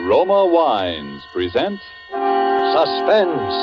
Roma Wines present Suspense.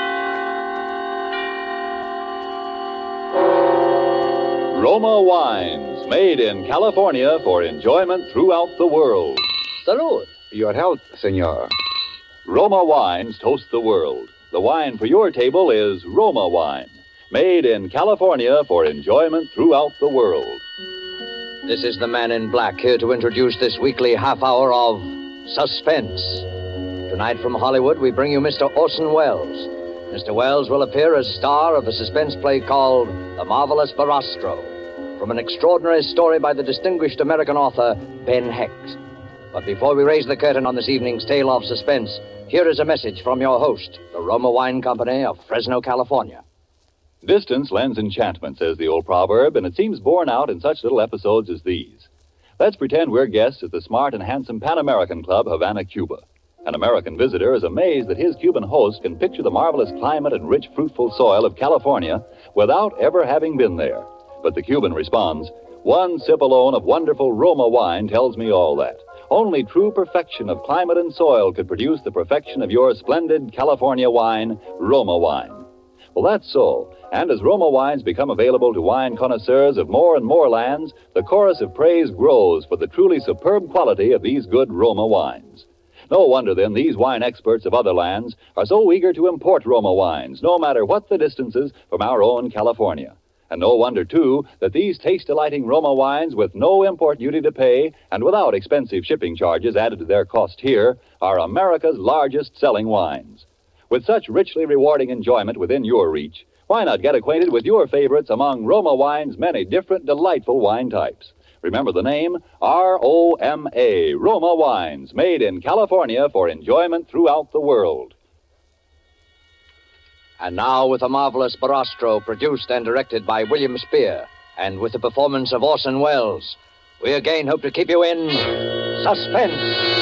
Roma Wines, made in California for enjoyment throughout the world. Salud. Your health, senor. Roma Wines toast the world. The wine for your table is Roma Wine, made in California for enjoyment throughout the world. This is the man in black here to introduce this weekly half hour of Suspense. Tonight from Hollywood, we bring you Mr. Orson Welles. Mr. Welles will appear as star of a suspense play called The Marvelous Barastro, from an extraordinary story by the distinguished American author Ben Hecht. But before we raise the curtain on this evening's tale of suspense, here is a message from your host, the Roma Wine Company of Fresno, California. Distance lends enchantment, says the old proverb, and it seems borne out in such little episodes as these. Let's pretend we're guests at the smart and handsome Pan American Club, Havana, Cuba. An American visitor is amazed that his Cuban host can picture the marvelous climate and rich, fruitful soil of California without ever having been there. But the Cuban responds, "One sip alone of wonderful Roma wine tells me all that. Only true perfection of climate and soil could produce the perfection of your splendid California wine, Roma wine." Well, that's so. And as Roma wines become available to wine connoisseurs of more and more lands, the chorus of praise grows for the truly superb quality of these good Roma wines. No wonder, then, these wine experts of other lands are so eager to import Roma wines, no matter what the distances from our own California. And no wonder, too, that these taste-delighting Roma wines, with no import duty to pay and without expensive shipping charges added to their cost here, are America's largest-selling wines. With such richly rewarding enjoyment within your reach, why not get acquainted with your favorites among Roma Wine's many different delightful wine types? Remember the name, R-O-M-A, Roma Wines, made in California for enjoyment throughout the world. And now, with The Marvelous Barastro, produced and directed by William Spear, and with the performance of Orson Welles, we again hope to keep you in suspense.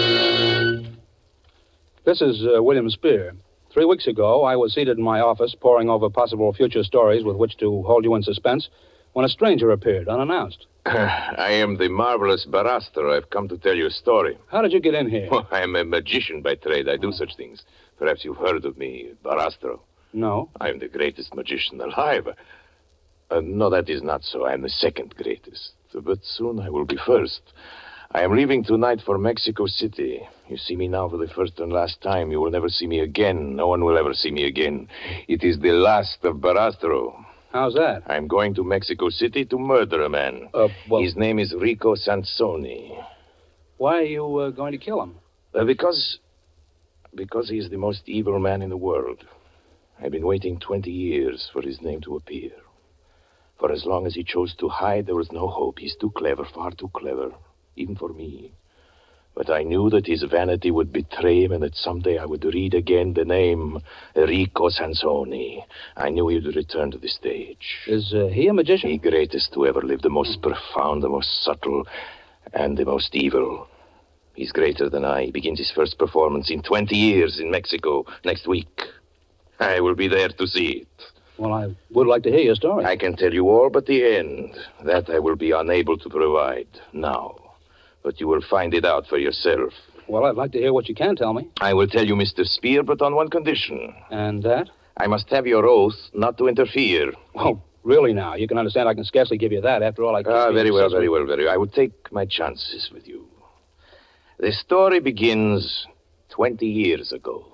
This is William Spear. 3 weeks ago, I was seated in my office poring over possible future stories with which to hold you in suspense when a stranger appeared, unannounced. I am the Marvelous Barastro. I've come to tell you a story. How did you get in here? I am a magician by trade. I do such things. Perhaps you've heard of me, Barastro. No. I am the greatest magician alive. No, that is not so. I am the second greatest. But soon I will be first. I am leaving tonight for Mexico City. You see me now for the first and last time. You will never see me again. No one will ever see me again. It is the last of Barastro. How's that? I'm going to Mexico City to murder a man. His name is Rico Sansoni. Why are you going to kill him? Because he is the most evil man in the world. I've been waiting 20 years for his name to appear. For as long as he chose to hide, there was no hope. He's too clever, far too clever, even for me. But I knew that his vanity would betray him and that someday I would read again the name Rico Sansoni. I knew he would return to the stage. Is he a magician? The greatest who ever lived, the most profound, the most subtle, and the most evil. He's greater than I. He begins his first performance in 20 years in Mexico next week. I will be there to see it. Well, I would like to hear your story. I can tell you all but the end. That I will be unable to provide now. But you will find it out for yourself. Well, I'd like to hear what you can tell me. I will tell you, Mr. Spear, but on one condition. And that? I must have your oath not to interfere. Oh, really now? You can understand I can scarcely give you that. After all, I can't... Very well. I will take my chances with you. The story begins 20 years ago.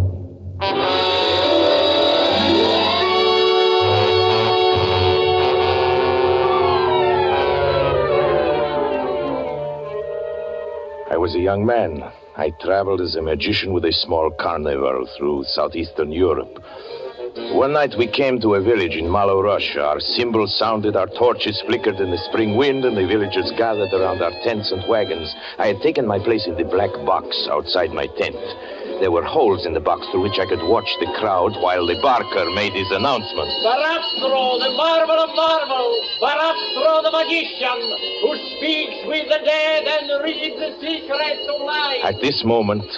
I was a young man. I traveled as a magician with a small carnival through southeastern Europe. One night we came to a village in Malo, Russia. Our cymbals sounded, our torches flickered in the spring wind, and the villagers gathered around our tents and wagons. I had taken my place in the black box outside my tent. There were holes in the box through which I could watch the crowd while the barker made his announcement. Barastro, the marvel of marvels. Barastro, the magician, who speaks with the dead and reads the secrets of life. At this moment,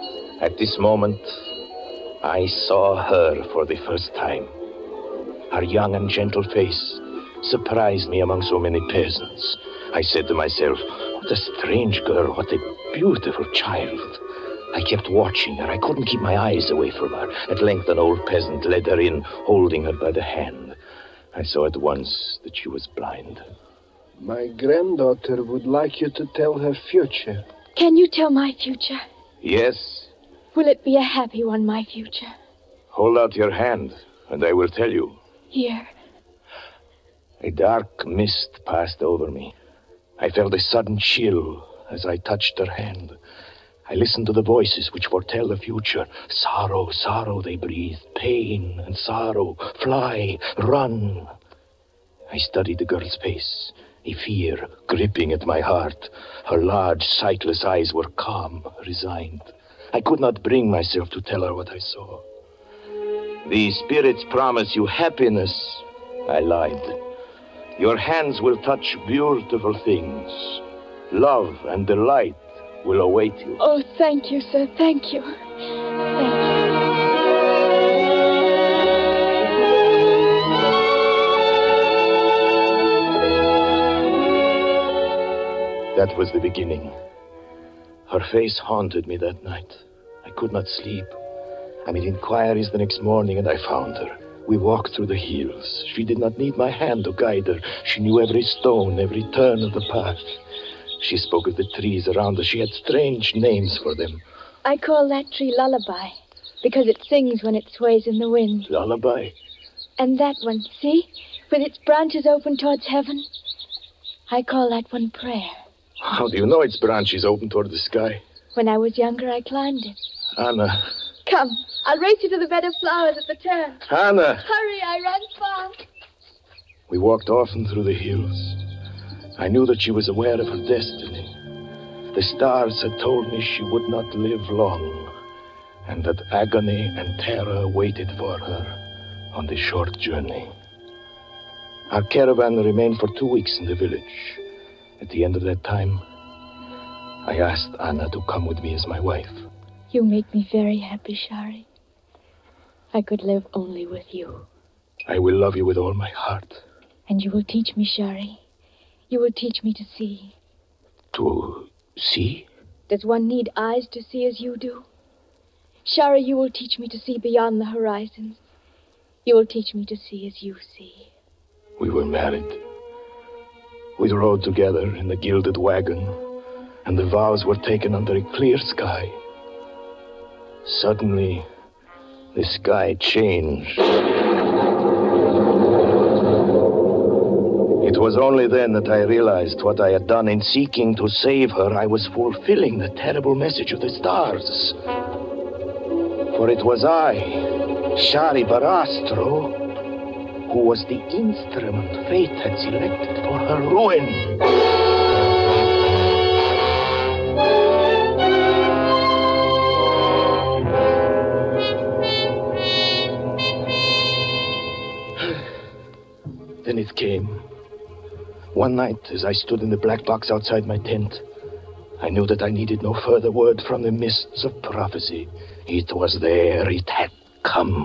I saw her for the first time. Her young and gentle face surprised me among so many peasants. I said to myself, what a strange girl, what a beautiful child. I kept watching her. I couldn't keep my eyes away from her. At length, an old peasant led her in, holding her by the hand. I saw at once that she was blind. My granddaughter would like you to tell her future. Can you tell my future? Yes. Will it be a happy one, my future? Hold out your hand, and I will tell you. Here. A dark mist passed over me. I felt a sudden chill as I touched her hand. I listened to the voices which foretell the future. Sorrow, sorrow, they breathe. Pain and sorrow. Fly, run. I studied the girl's face, a fear gripping at my heart. Her large, sightless eyes were calm, resigned. I could not bring myself to tell her what I saw. The spirits promise you happiness. I lied. Your hands will touch beautiful things. Love and delight will await you. Oh, thank you, sir. Thank you. Thank you. That was the beginning. Her face haunted me that night. I could not sleep. I made inquiries the next morning, and I found her. We walked through the hills. She did not need my hand to guide her. She knew every stone, every turn of the path. She spoke of the trees around us. She had strange names for them. I call that tree Lullaby, because it sings when it sways in the wind. Lullaby? And that one, see? With its branches open towards heaven. I call that one Prayer. How do you know its branches open toward the sky? When I was younger, I climbed it. Anna. Come, I'll race you to the bed of flowers at the turn. Anna! Hurry, I run fast. We walked often through the hills. I knew that she was aware of her destiny. The stars had told me she would not live long, and that agony and terror waited for her on the short journey. Our caravan remained for 2 weeks in the village. At the end of that time, I asked Anna to come with me as my wife. You make me very happy, Shari. I could live only with you. I will love you with all my heart. And you will teach me, Shari. You will teach me to see. To see? Does one need eyes to see as you do? Shari, you will teach me to see beyond the horizons. You will teach me to see as you see. We were married. We rode together in the gilded wagon, and the vows were taken under a clear sky. Suddenly, the sky changed. It was only then that I realized what I had done in seeking to save her. I was fulfilling the terrible message of the stars. For it was I, Shari Barastro, who was the instrument fate had selected for her ruin. Then it came. One night, as I stood in the black box outside my tent, I knew that I needed no further word from the mists of prophecy. It was there. It had come.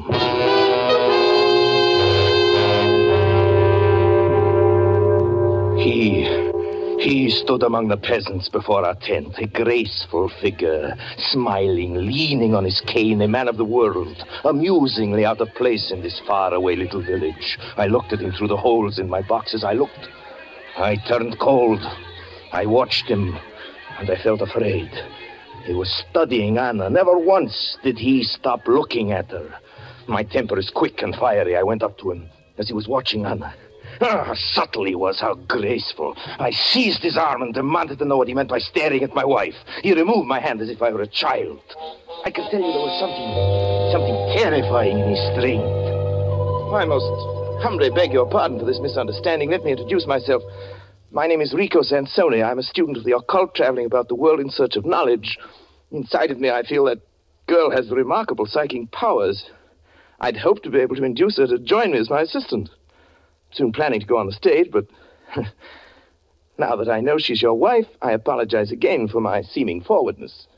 He stood among the peasants before our tent, a graceful figure, smiling, leaning on his cane, a man of the world, amusingly out of place in this faraway little village. I looked at him through the holes in my box. As I looked, I turned cold. I watched him, and I felt afraid. He was studying Anna. Never once did he stop looking at her. My temper is quick and fiery. I went up to him as he was watching Anna. How subtle he was, how graceful. I seized his arm and demanded to know what he meant by staring at my wife. He removed my hand as if I were a child. I can tell you there was something terrifying in his strength. I most humbly beg your pardon for this misunderstanding. Let me introduce myself. My name is Rico Sansoni. I'm a student of the occult, traveling about the world in search of knowledge. Inside of me, I feel that girl has remarkable psychic powers. I'd hoped to be able to induce her to join me as my assistant. Soon planning to go on the stage, but now that I know she's your wife, I apologize again for my seeming forwardness.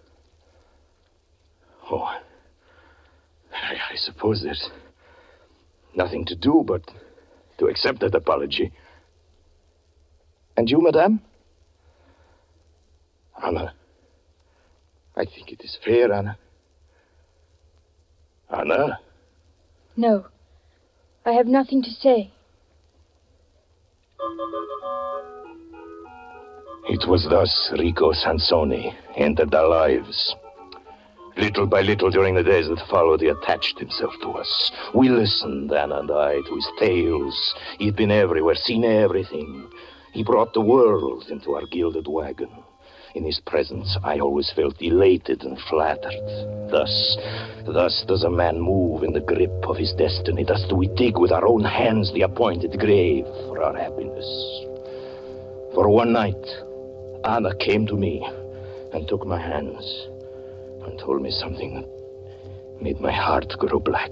Oh, I suppose there's nothing to do but to accept that apology. And you, madame? Anna, I think it is fair, Anna. Anna? No. I have nothing to say. It was thus Rico Sansoni entered our lives. Little by little during the days that followed, he attached himself to us. We listened, Anna and I, to his tales. He'd been everywhere, seen everything. He brought the world into our gilded wagon. In his presence, I always felt elated and flattered. Thus does a man move in the grip of his destiny. Thus do we dig with our own hands the appointed grave for our happiness. For one night, Anna came to me and took my hands and told me something that made my heart grow black.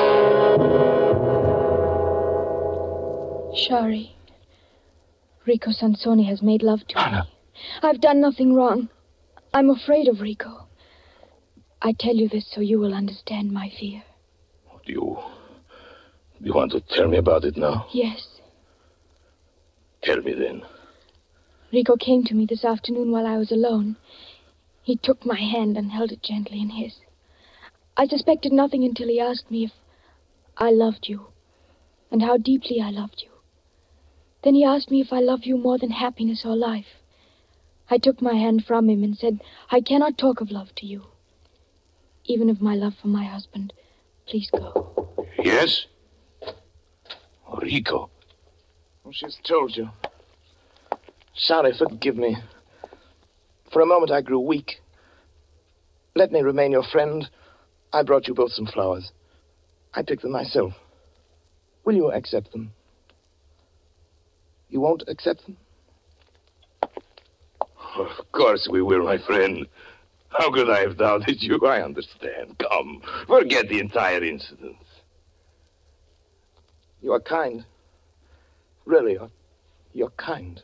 Shari, Rico Sansoni has made love to Anna. me. I've done nothing wrong. I'm afraid of Rico. I tell you this so you will understand my fear. Do you want to tell me about it now? Yes. Tell me then. Rico came to me this afternoon while I was alone. He took my hand and held it gently in his. I suspected nothing until he asked me if I loved you and how deeply I loved you. Then he asked me if I love you more than happiness or life. I took my hand from him and said, I cannot talk of love to you. Even of my love for my husband. Please go. Yes? Oh, Rico. Well, she's told you. Sorry, forgive me. For a moment I grew weak. Let me remain your friend. I brought you both some flowers. I picked them myself. Will you accept them? You won't accept them? Of course we will, my friend. How could I have doubted you? I understand. Come, forget the entire incident. You are kind. Really, you're kind.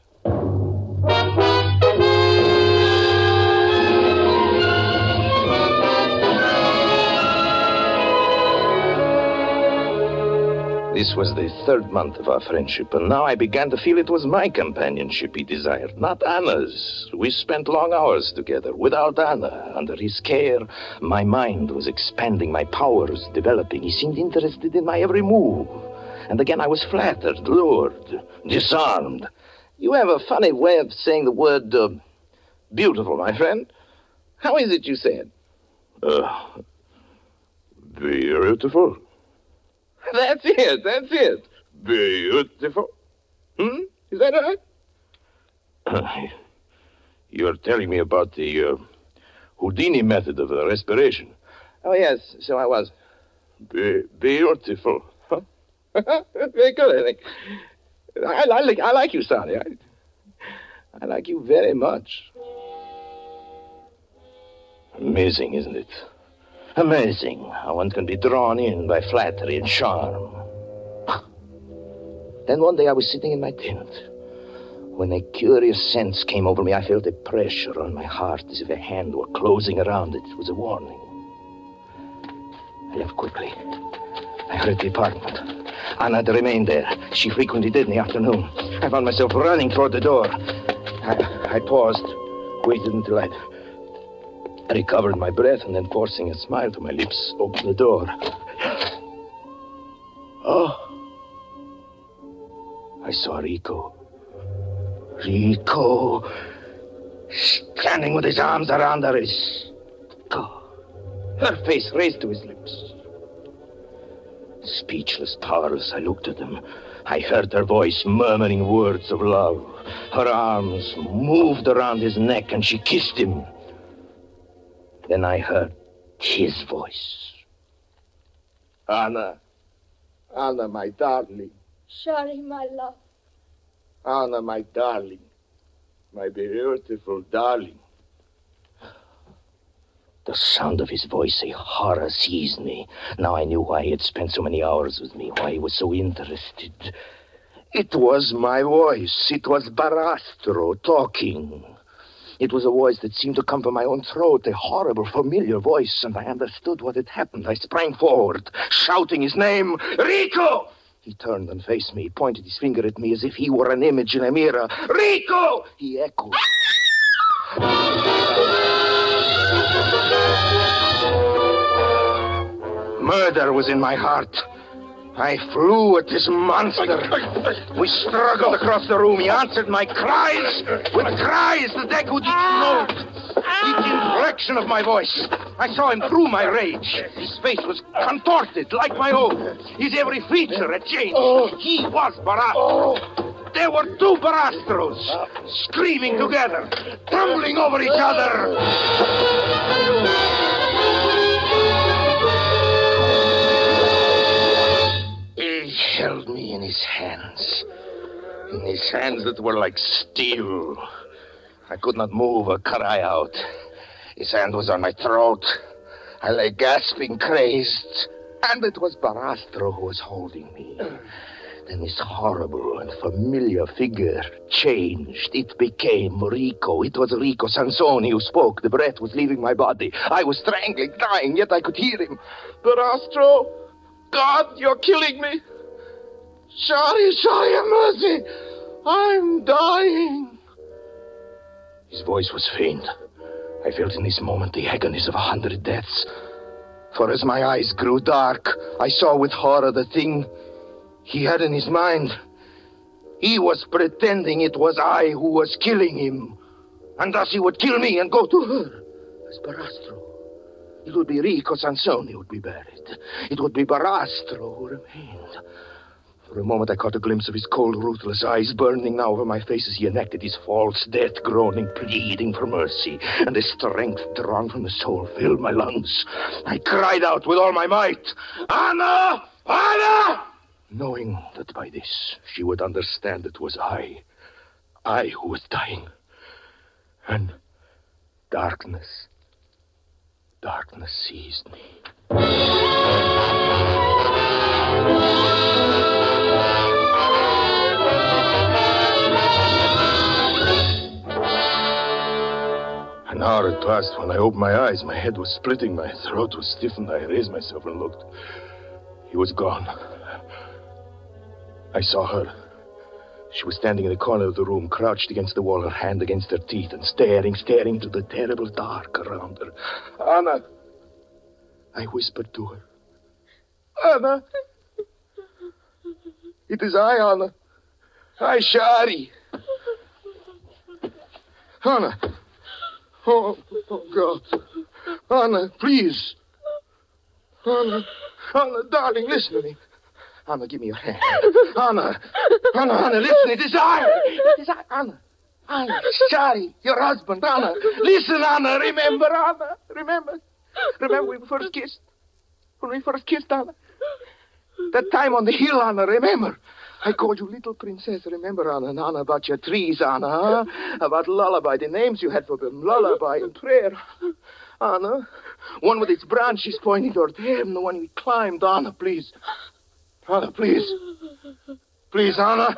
This was the third month of our friendship, and now I began to feel it was my companionship he desired, not Anna's. We spent long hours together. Without Anna, under his care, my mind was expanding, my powers developing. He seemed interested in my every move. And again I was flattered, lured, disarmed. You have a funny way of saying the word, beautiful, my friend. How is it you say it? Beautiful. That's it. Beautiful. Is that right? You're telling me about the Houdini method of respiration. Oh, yes, so I was. Beautiful. Huh? Very good, I think. I like you, Sonny. I like you very much. Amazing, isn't it? Amazing how one can be drawn in by flattery and charm. Then one day I was sitting in my tent. When a curious sense came over me, I felt a pressure on my heart as if a hand were closing around it. It was a warning. I left quickly. I hurried to the apartment. Anna had remained there. She frequently did in the afternoon. I found myself running toward the door. I paused, waited until I'd recovered my breath, and then forcing a smile to my lips, opened the door. Oh. I saw Rico. Rico, standing with his arms around her, her face raised to his lips. Speechless, powerless, I looked at him. I heard her voice murmuring words of love. Her arms moved around his neck, and she kissed him. Then I heard his voice. Anna, my darling. Shari, my love. Anna, my darling. My beautiful darling. The sound of his voice, a horror seized me. Now I knew why he had spent so many hours with me, why he was so interested. It was my voice. It was Barastro talking. It was a voice that seemed to come from my own throat, a horrible, familiar voice, and I understood what had happened. I sprang forward, shouting his name, Rico! He turned and faced me. He pointed his finger at me as if he were an image in a mirror. Rico! He echoed. Murder was in my heart. I flew at this monster. We struggled across the room. He answered my cries with cries that echoed each note, each inflection of my voice. I saw him through my rage. His face was contorted like my own. His every feature had changed. He was Barastro. There were two Barastros, screaming together, tumbling over each other. He held me in his hands that were like steel. I could not move or cry out. His hand was on my throat. I lay gasping, crazed. And it was Barastro who was holding me. Then this horrible and familiar figure changed. It became Rico. It was Rico Sansoni who spoke. The breath was leaving my body. I was strangling, dying, yet I could hear him. Barastro, God, you're killing me. Sorry, have mercy. I'm dying. His voice was faint. I felt in this moment the agonies of 100 deaths. For as my eyes grew dark, I saw with horror the thing he had in his mind. He was pretending it was I who was killing him. And thus he would kill me and go to her as Barastro. It would be Rico Sansoni who would be buried. It would be Barastro who remained. For a moment I caught a glimpse of his cold, ruthless eyes burning now over my face as he enacted his false death, groaning, pleading for mercy. And the strength drawn from the soul filled my lungs. I cried out with all my might, Anna! Anna! Knowing that by this she would understand it was I who was dying. And darkness seized me. An hour had passed when I opened my eyes. My head was splitting, my throat was stiffened. I raised myself and looked. He was gone. I saw her. She was standing in the corner of the room, crouched against the wall, her hand against her teeth, and staring into the terrible dark around her. Anna! I whispered to her. Anna! It is I, Anna. I, Shari. Anna! Oh, God. Anna, please. Anna, darling, listen to me. Anna, give me your hand. Anna, listen, it is I. It is I, Anna. Anna, Shari, your husband, Anna. Listen, Anna, remember, Anna. Remember when we first kissed? When we first kissed, Anna? That time on the hill, Anna, remember? I called you little princess, remember, Anna? And Anna, about your trees, Anna, huh? About lullaby, the names you had for them, lullaby and prayer. Anna, one with its branches pointing toward heaven, the one we climbed. Anna, please. Anna, please. Please, Anna.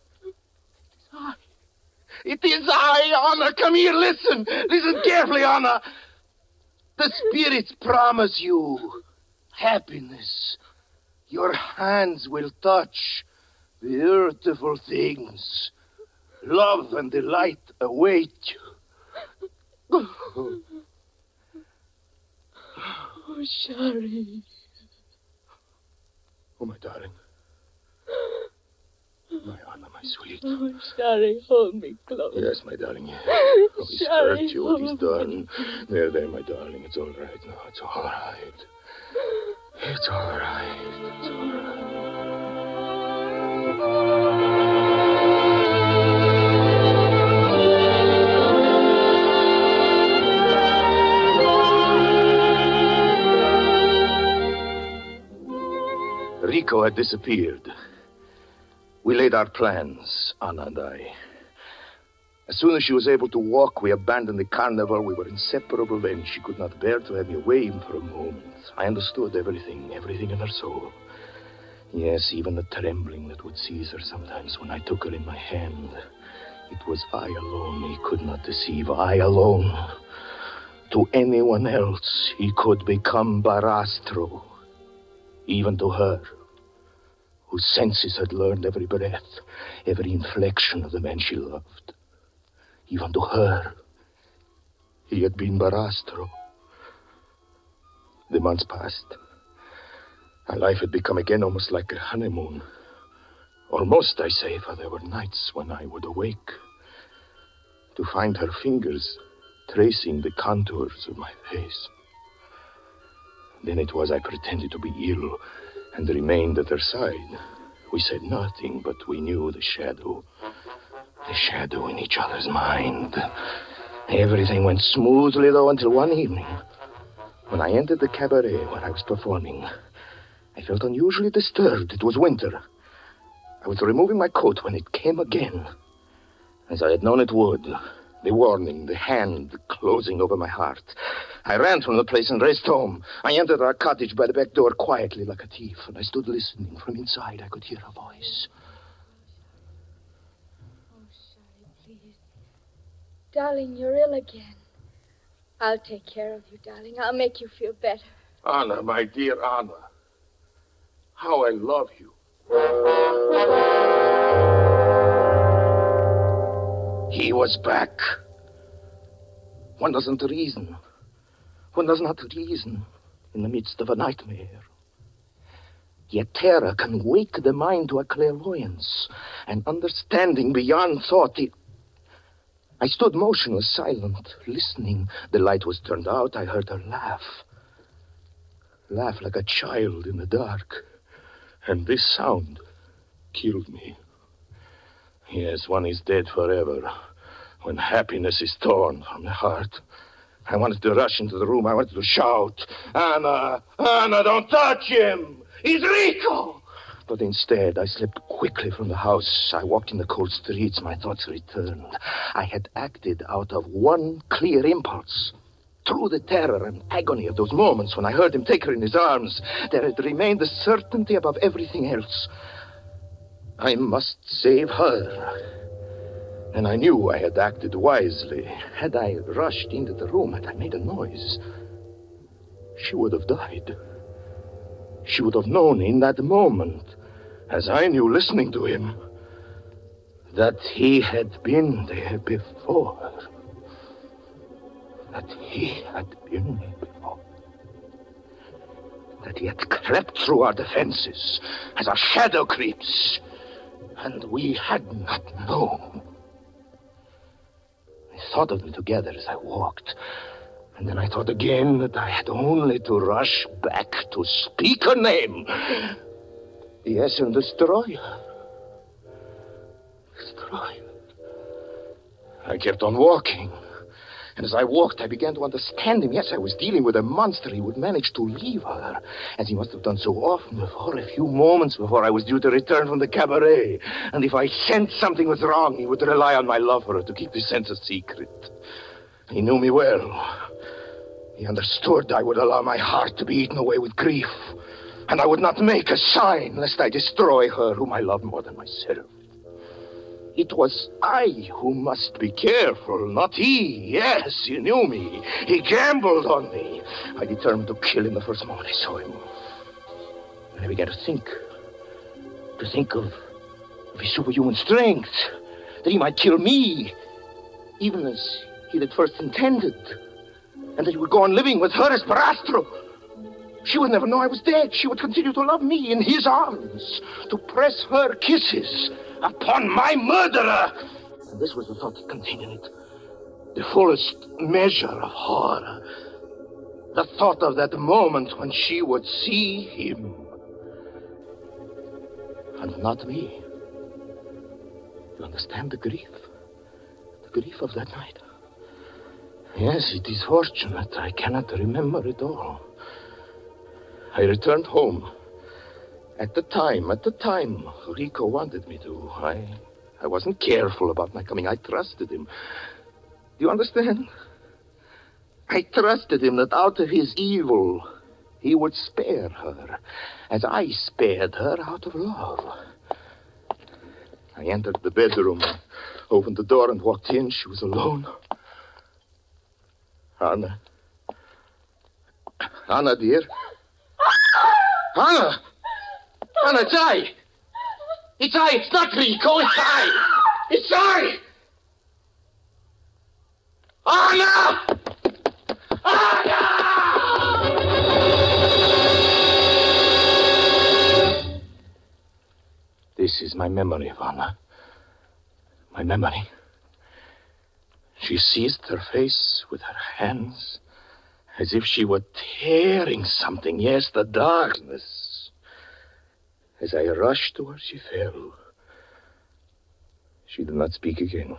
It is I, Anna. Come here, listen. Listen carefully, Anna. The spirits promise you happiness. Your hands will touch beautiful things. Love and delight await you. Oh, Shari. Oh, my darling. My Anna, my sweet. Oh, Shari, hold me close. Yes, my darling. Oh, he's Shari, hurt you, what he's done. There, my darling. It's all right now. It's all right. It's all right. It's all right. Rico had disappeared. We laid our plans, Anna and I. As soon as she was able to walk, we abandoned the carnival. We were inseparable then. She could not bear to have me away even for a moment. I understood everything in her soul. Yes, even the trembling that would seize her sometimes when I took her in my hand. It was I alone he could not deceive. I alone. To anyone else, he could become Barastro. Even to her, whose senses had learned every breath, every inflection of the man she loved. Even to her, he had been Barastro. The months passed. Our life had become again almost like a honeymoon. Almost, I say, for there were nights when I would awake to find her fingers tracing the contours of my face. Then it was I pretended to be ill and remained at her side. We said nothing, but we knew the shadow in each other's mind. Everything went smoothly, though, until one evening, when I entered the cabaret where I was performing. I felt unusually disturbed. It was winter. I was removing my coat when it came again, as I had known it would. The warning, the hand closing over my heart. I ran from the place and raced home. I entered our cottage by the back door quietly like a thief, and I stood listening. From inside, I could hear a voice. Oh, Shari, please. Darling, you're ill again. I'll take care of you, darling. I'll make you feel better. Anna, my dear Anna. How I love you. He was back. One doesn't reason. One does not reason in the midst of a nightmare. Yet terror can wake the mind to a clairvoyance, an understanding beyond thought. I stood motionless, silent, listening. The light was turned out. I heard her laugh. Laugh like a child in the dark. And this sound killed me. Yes, one is dead forever when happiness is torn from the heart. I wanted to rush into the room. I wanted to shout, Anna, Anna, don't touch him. He's Rico. But instead, I slipped quickly from the house. I walked in the cold streets. My thoughts returned. I had acted out of one clear impulse. Through the terror and agony of those moments when I heard him take her in his arms, there had remained the certainty above everything else. I must save her. And I knew I had acted wisely. Had I rushed into the room, had I made a noise, she would have died. She would have known in that moment, as I knew listening to him, that he had been there before. That he had been there before. That he had crept through our defenses as a shadow creeps, and we had not known. I thought of them together as I walked, and then I thought again that I had only to rush back to speak her name. Yes, and destroy her. Destroy her. I kept on walking. And as I walked, I began to understand him. Yes, I was dealing with a monster. He would manage to leave her, as he must have done so often before, a few moments before I was due to return from the cabaret. And if I sensed something was wrong, he would rely on my love for her to keep his sense a secret. He knew me well. He understood I would allow my heart to be eaten away with grief, and I would not make a sign lest I destroy her whom I loved more than myself. It was I who must be careful, not he. Yes, he knew me. He gambled on me. I determined to kill him the first moment I saw him. And I began to think of his superhuman strength, that he might kill me, even as he had first intended, and that he would go on living with her as Parastro. She would never know I was dead. She would continue to love me in his arms, to press her kisses upon my murderer. And this was the thought that continued it. The fullest measure of horror. The thought of that moment when she would see him. And not me. You understand the grief? The grief of that night? Yes, it is fortunate. I cannot remember it all. I returned home. At the time, Rico wanted me to. I wasn't careful about my coming. I trusted him. Do you understand? I trusted him that out of his evil, he would spare her, as I spared her out of love. I entered the bedroom, opened the door and walked in. She was alone. Anna. Anna, dear. Anna! Anna, it's I! It's I! It's not Rico! It's I! It's I! Anna! Anna! This is my memory, Vanna. My memory. She seized her face with her hands as if she were tearing something. Yes, the darkness. As I rushed to her, she fell. She did not speak again.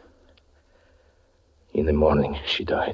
In the morning, she died.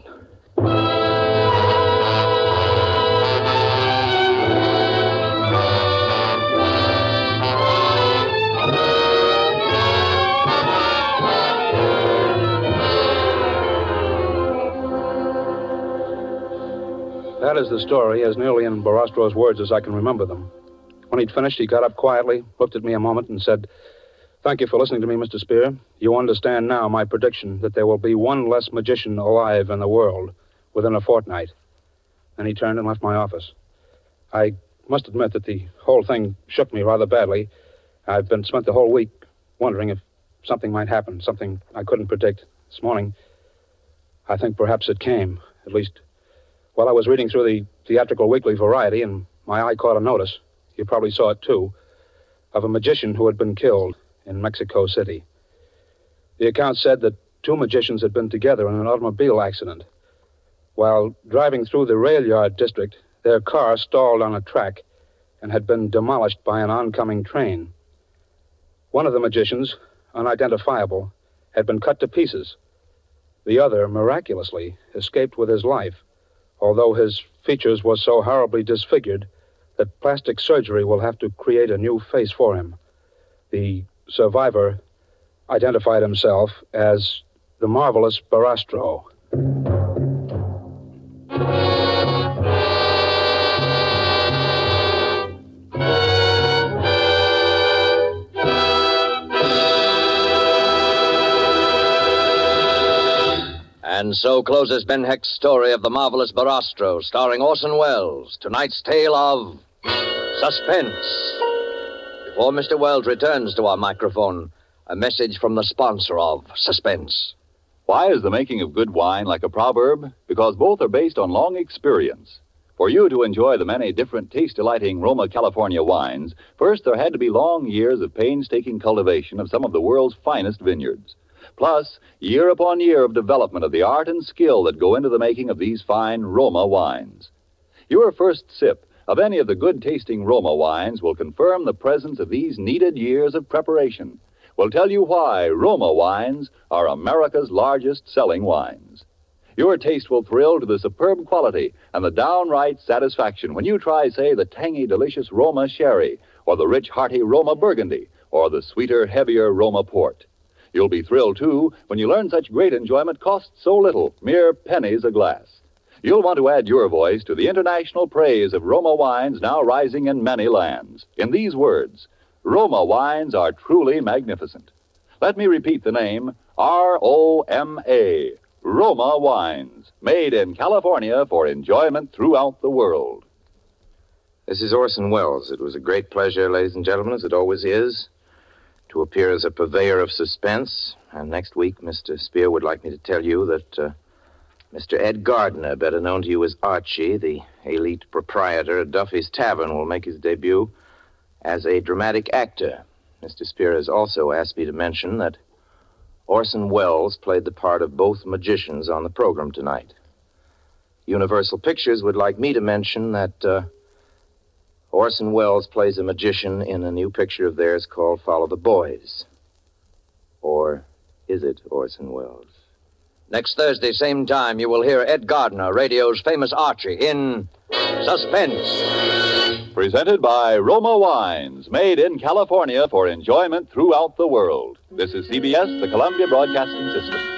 That is the story, as nearly in Barastro's words as I can remember them. When he'd finished, he got up quietly, looked at me a moment, and said, "Thank you for listening to me, Mr. Spear. You understand now my prediction that there will be one less magician alive in the world within a fortnight." Then he turned and left my office. I must admit that the whole thing shook me rather badly. I've spent the whole week wondering if something might happen, something I couldn't predict. This morning, I think perhaps it came, at least while I was reading through the theatrical weekly Variety, and my eye caught a notice, you probably saw it too, of a magician who had been killed in Mexico City. The account said that 2 magicians had been together in an automobile accident. While driving through the rail yard district, their car stalled on a track and had been demolished by an oncoming train. One of the magicians, unidentifiable, had been cut to pieces. The other, miraculously, escaped with his life, although his features were so horribly disfigured that plastic surgery will have to create a new face for him. The survivor identified himself as the marvelous Barastro. And so closes Ben Hecht's story of the marvelous Barastro, starring Orson Welles. Tonight's tale of suspense. Before Mr. Welles returns to our microphone, a message from the sponsor of Suspense. Why is the making of good wine like a proverb? Because both are based on long experience. For you to enjoy the many different taste-delighting Roma California wines, first there had to be long years of painstaking cultivation of some of the world's finest vineyards. Plus, year upon year of development of the art and skill that go into the making of these fine Roma wines. Your first sip of any of the good-tasting Roma wines will confirm the presence of these needed years of preparation. Will tell you why Roma wines are America's largest-selling wines. Your taste will thrill to the superb quality and the downright satisfaction when you try, say, the tangy, delicious Roma Sherry, or the rich, hearty Roma Burgundy, or the sweeter, heavier Roma Port. You'll be thrilled, too, when you learn such great enjoyment costs so little, mere pennies a glass. You'll want to add your voice to the international praise of Roma wines now rising in many lands. In these words, Roma wines are truly magnificent. Let me repeat the name, R-O-M-A, Roma wines, made in California for enjoyment throughout the world. This is Orson Welles. It was a great pleasure, ladies and gentlemen, as it always is, to appear as a purveyor of suspense. And next week, Mr. Spear would like me to tell you that Mr. Ed Gardner, better known to you as Archie, the elite proprietor at Duffy's Tavern, will make his debut as a dramatic actor. Mr. Spear has also asked me to mention that Orson Welles played the part of both magicians on the program tonight. Universal Pictures would like me to mention that Orson Welles plays a magician in a new picture of theirs called Follow the Boys. Or is it Orson Welles? Next Thursday, same time, you will hear Ed Gardner, radio's famous Archie, in Suspense. Presented by Roma Wines, made in California for enjoyment throughout the world. This is CBS, the Columbia Broadcasting System.